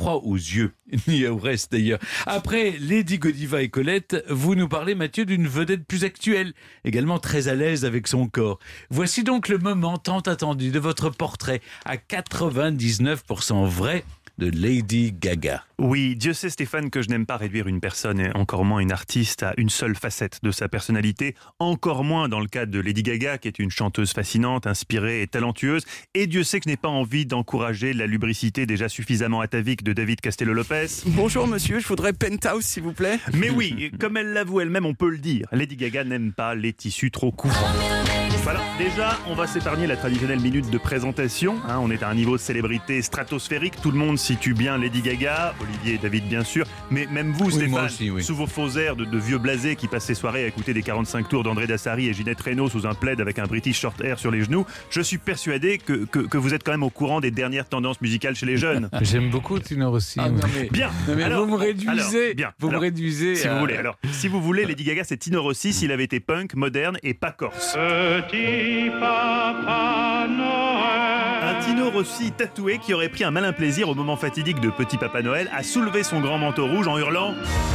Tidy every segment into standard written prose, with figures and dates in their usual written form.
froid aux yeux, ni au reste d'ailleurs. Après Lady Godiva et Colette, vous nous parlez, Mathieu, d'une vedette plus actuelle, également très à l'aise avec son corps. Voici donc le moment tant attendu de votre portrait à 99% vrai de Lady Gaga. Oui, Dieu sait, Stéphane, que je n'aime pas réduire une personne, et encore moins une artiste, à une seule facette de sa personnalité, encore moins dans le cas de Lady Gaga, qui est une chanteuse fascinante, inspirée et talentueuse, et Dieu sait que je n'ai pas envie d'encourager la lubricité déjà suffisamment atavique de David Castello-Lopez. Bonjour monsieur, je voudrais Penthouse s'il vous plaît. Mais oui, comme elle l'avoue elle-même, on peut le dire, Lady Gaga n'aime pas les tissus trop couvrants. Voilà, déjà, on va s'épargner la traditionnelle minute de présentation. On est à un niveau de célébrité stratosphérique. Tout le monde situe bien Lady Gaga, Olivier et David bien sûr, mais même vous, Stéphane, moi aussi, oui. sous vos faux airs de vieux blasés qui passent ses soirées à écouter des 45 tours d'André Dassari et Ginette Renault sous un plaid avec un British short hair sur les genoux, je suis persuadé que vous êtes quand même au courant des dernières tendances musicales chez les jeunes. J'aime beaucoup Tino Rossi. Bien. Non, mais Alors, vous me réduisez. bien. Vous me réduisez. Si vous voulez. Alors, si vous voulez, Lady Gaga, c'est Tino Rossi s'il avait été punk, moderne et pas corse. Petit Papa Noël. Un Tino Rossi tatoué qui aurait pris un malin plaisir au moment fatidique de Petit Papa Noël à soulever son grand manteau rouge en hurlant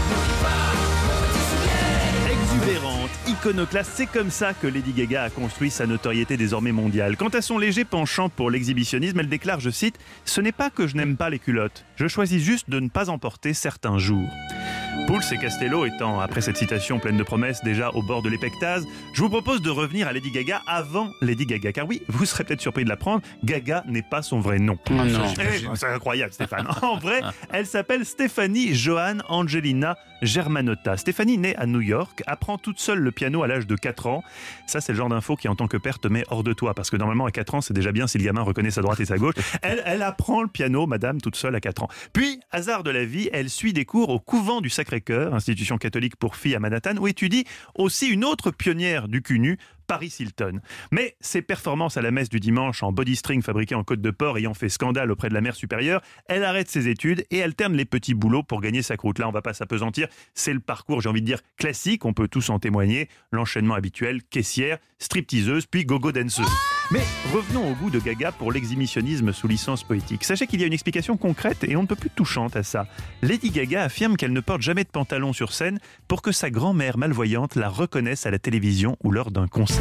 exubérante, iconoclaste, c'est comme ça que Lady Gaga a construit sa notoriété désormais mondiale. Quant à son léger penchant pour l'exhibitionnisme, elle déclare, je cite, « Ce n'est pas que je n'aime pas les culottes, je choisis juste de ne pas en porter certains jours. » Pouls et Castello étant, après cette citation pleine de promesses, déjà au bord de l'épectase, je vous propose de revenir à Lady Gaga avant Lady Gaga. Car oui, vous serez peut-être surpris de l'apprendre, Gaga n'est pas son vrai nom. Oh non. C'est incroyable, Stéphane. En vrai, elle s'appelle Stéphanie Johann Angelina Germanotta. Stéphanie, née à New York, apprend toute seule le piano à l'âge de 4 ans. Ça, c'est le genre d'info qui, en tant que père, te met hors de toi. Parce que normalement, à 4 ans, c'est déjà bien si le gamin reconnaît sa droite et sa gauche. Elle apprend le piano, madame, toute seule à 4 ans. Puis, hasard de la vie, elle suit des cours au couvent du Sacré-Cœur, institution catholique pour filles à Manhattan, où étudie aussi une autre pionnière du cul nu, Paris Hilton. Mais ses performances à la messe du dimanche en body string fabriqué en côte de porc ayant fait scandale auprès de la mère supérieure, elle arrête ses études et alterne les petits boulots pour gagner sa croûte. Là, on va pas s'apesantir, c'est le parcours, j'ai envie de dire, classique, on peut tous en témoigner, l'enchaînement habituel, caissière, stripteaseuse, puis gogo danseuse. Mais revenons au goût de Gaga pour l'exhibitionnisme sous licence poétique. Sachez qu'il y a une explication concrète et on ne peut plus touchante à ça. Lady Gaga affirme qu'elle ne porte jamais de pantalon sur scène pour que sa grand-mère malvoyante la reconnaisse à la télévision ou lors d'un concert.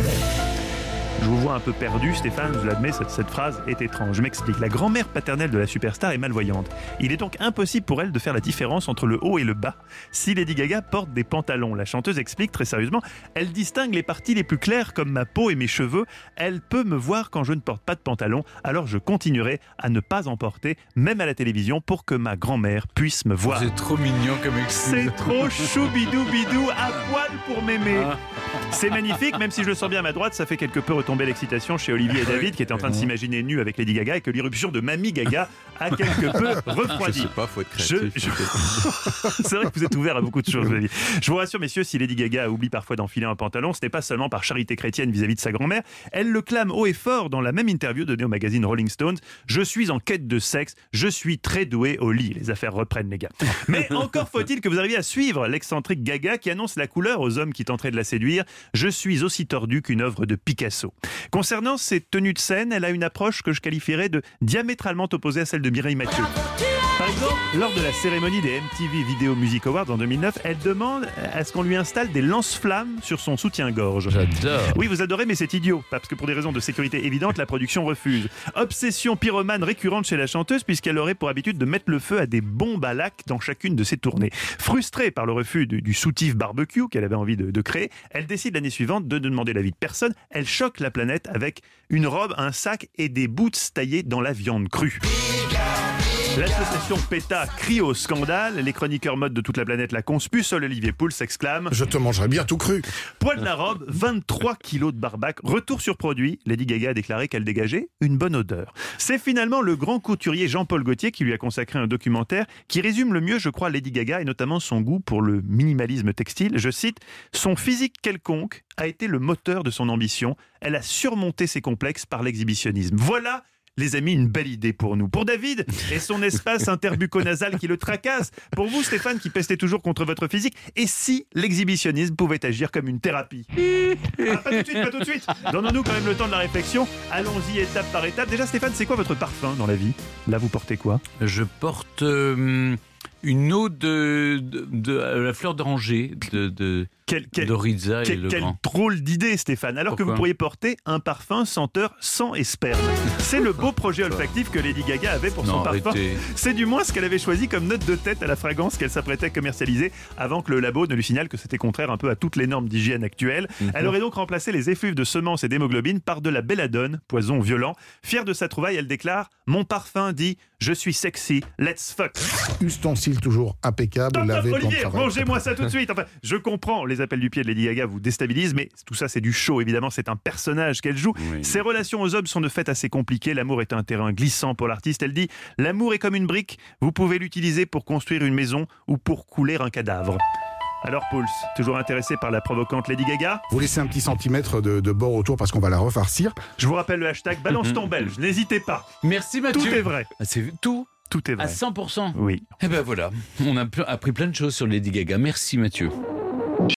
Je vous vois un peu perdu, Stéphane, je l'admets, cette phrase est étrange. Je m'explique. La grand-mère paternelle de la superstar est malvoyante. Il est donc impossible pour elle de faire la différence entre le haut et le bas si Lady Gaga porte des pantalons. La chanteuse explique très sérieusement, elle distingue les parties les plus claires comme ma peau et mes cheveux. Elle peut me voir quand je ne porte pas de pantalon, alors je continuerai à ne pas en porter, même à la télévision, pour que ma grand-mère puisse me voir. C'est trop mignon comme excuse. C'est trop choubidou-bidou, à poil pour m'aimer. C'est magnifique, même si je le sens bien à ma droite, ça fait quelque peu retomber l'excitation chez Olivier et David qui étaient en train de s'imaginer nus avec Lady Gaga et que l'irruption de Mamie Gaga a quelque peu refroidi. Je sais pas, faut être créatif. C'est vrai que vous êtes ouvert à beaucoup de choses, David. Je vous rassure, messieurs, si Lady Gaga oublie parfois d'enfiler un pantalon, ce n'est pas seulement par charité chrétienne vis-à-vis de sa grand-mère. Elle le clame haut et fort dans la même interview donnée au magazine Rolling Stones. Je suis en quête de sexe, je suis très doué au lit. Les affaires reprennent, les gars. Mais encore faut-il que vous arriviez à suivre l'excentrique Gaga qui annonce la couleur aux hommes qui tenteraient de la séduire. Je suis aussi tordu qu'une œuvre de Picasso. Concernant ses tenues de scène, elle a une approche que je qualifierais de diamétralement opposée à celle de Mireille Mathieu. Par exemple, lors de la cérémonie des MTV Video Music Awards en 2009, elle demande à ce qu'on lui installe des lance-flammes sur son soutien-gorge. J'adore. Oui, vous adorez, mais c'est idiot, parce que pour des raisons de sécurité évidentes, la production refuse. Obsession pyromane récurrente chez la chanteuse, puisqu'elle aurait pour habitude de mettre le feu à des bombes à lac dans chacune de ses tournées. Frustrée par le refus du soutif barbecue qu'elle avait envie de créer, elle décide l'année suivante de ne demander l'avis de personne. Elle choque la planète avec une robe, un sac et des boots taillés dans la viande crue. L'association PETA crie au scandale, les chroniqueurs mode de toute la planète la conspuent, seul Olivier Pouls s'exclame « Je te mangerai bien tout cru !» Poids de la robe, 23 kilos de barbac, retour sur produit, Lady Gaga a déclaré qu'elle dégageait une bonne odeur. C'est finalement le grand couturier Jean-Paul Gaultier qui lui a consacré un documentaire qui résume le mieux, je crois, Lady Gaga et notamment son goût pour le minimalisme textile. Je cite « Son physique quelconque a été le moteur de son ambition. Elle a surmonté ses complexes par l'exhibitionnisme. » Voilà les amis, une belle idée pour nous. Pour David et son espace interbucco-nasal qui le tracasse. Pour vous, Stéphane, qui pestez toujours contre votre physique. Et si l'exhibitionnisme pouvait agir comme une thérapie? Pas tout de suite. Donnons-nous quand même le temps de la réflexion. Allons-y étape par étape. Déjà, Stéphane, c'est quoi votre parfum dans la vie? Là, vous portez quoi? Je porte une eau de la fleur d'oranger de Rizza et Quelle Legrand. drôle d'idée, Stéphane. Alors que Pourquoi vous pourriez porter un parfum senteur sang et sperme. C'est le beau projet olfactif que Lady Gaga avait pour son Non, parfum. arrêtez. C'est du moins ce qu'elle avait choisi comme note de tête à la fragrance qu'elle s'apprêtait à commercialiser avant que le labo ne lui signale que c'était contraire un peu à toutes les normes d'hygiène actuelles. Elle aurait donc remplacé les effluves de semences et d'hémoglobine par de la belladone, poison violent. Fière de sa trouvaille, elle déclare « Mon parfum dit « Je suis sexy, let's fuck ». Ustensile toujours impeccable, Top, lavé, plan de Olivier, travail. rangez-moi ça tout de suite. Enfin, je comprends, les appels du pied de Lady Gaga vous déstabilisent, mais tout ça c'est du show, évidemment, c'est un personnage qu'elle joue. Oui. Ses relations aux hommes sont de fait assez compliquées, l'amour est un terrain glissant pour l'artiste. Elle dit « L'amour est comme une brique, vous pouvez l'utiliser pour construire une maison ou pour couler un cadavre ». Alors Pouls, toujours intéressé par la provocante Lady Gaga? Vous laissez un petit centimètre de bord autour parce qu'on va la refarcir. Je vous rappelle le hashtag balance ton belge, n'hésitez pas. Merci Mathieu. Tout est vrai, Ah, c'est tout tout est à vrai. 100%. Oui. Eh ben voilà, on a appris plein de choses sur Lady Gaga. Merci Mathieu.